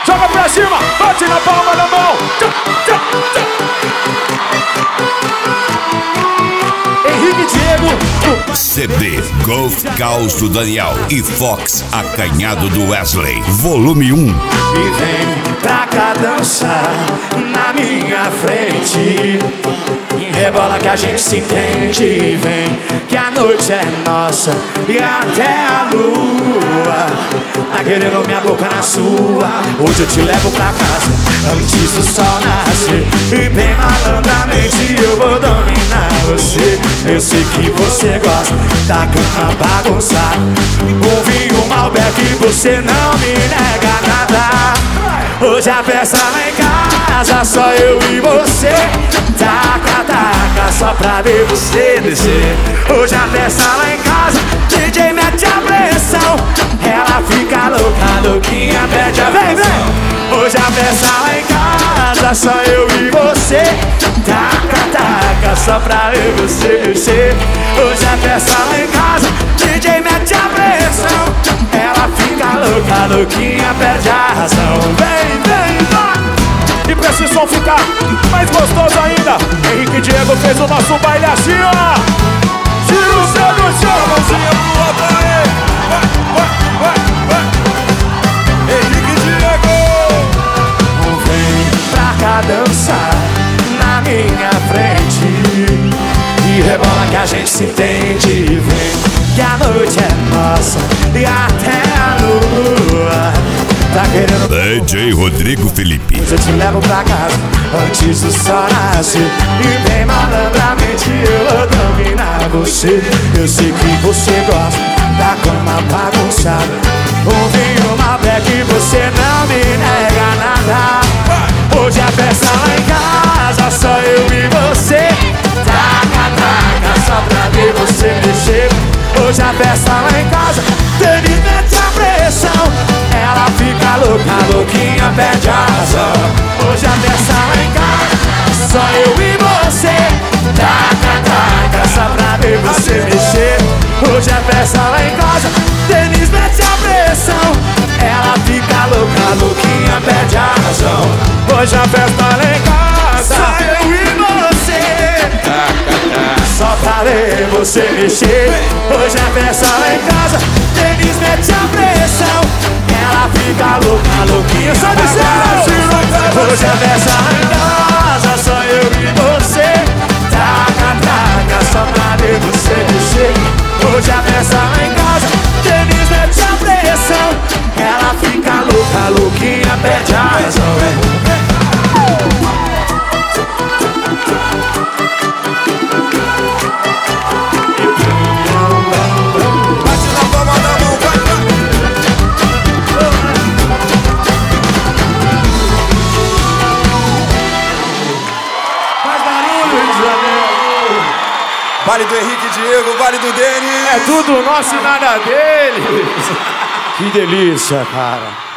Joga pra cima, bate na palma da mão. Henrique Diego. CD Golf Caos do Daniel e Fox Acanhado do Wesley, volume 1. E vem pra cá dançar na minha frente. Rebola que a gente se entende. Vem que a noite é nossa e até a lua tá querendo minha boca na sua. Hoje eu te levo pra casa antes do sol nascer. E bem malandramente eu vou dominar você. Eu sei que você gosta da cama bagunçada. Um vinho Malbec, você não me nega nada. Hoje a festa lá em casa, só eu e você. Taca, taca, só pra ver você descer. Hoje a festa lá em casa, DJ mete a pressão. Ela fica louca, louquinha, pede a vem, vem. Hoje a festa lá em casa, só eu e você. Taca, taca, só pra ver você descer. Hoje a festa lá em casa, DJ mete a pressão. Ela fica louca, louquinha, perde a razão. Vem, vem, vai. E pra esse som ficar mais gostoso ainda, Henrique Diego fez o nosso baile assim, ó. Tira o céu do chão, mãozinha pro alto aí. Vai, vai, vai. Henrique Diego. Vem pra cá dançar na minha frente. E rebola que a gente se entende. Vem que a noite é nossa e até a lua tá querendo. DJ Rodrigo Felipe. Eu te levo pra casa antes do sol nascer. E bem malandramente eu vou dominar você. Eu sei que você gosta da cama bagunçada. Um vinho Malbec, você não me nega nada. Hoje a festa lá em casa, só eu e você. Taca, taca, só pra ver você mexer. Hoje a festa lá em casa, Denis mete a pressão. Ela fica louca, louquinha, perde a razão. Hoje a festa lá em casa, só eu e você. Taca, taca, só pra ver você mexer. Hoje a festa lá em casa, Denis mete a pressão. Ela fica louca, louquinha, perde a razão. Hoje a festa lá em casa, só eu e você. Só pra ver você mexer. Hoje a festa lá em casa, Denis mete a pressão. Ela fica louca, louquinha, só de céu. Hoje a festa lá em casa, só eu e você. Taca, taca, só pra ver você mexer. Hoje a festa lá em casa, Denis mete a pressão. Ela fica louca, louquinha, perde a razão. Vale do Henrique Diego, vale do Denis. É tudo nosso e nada deles. Que delícia, cara.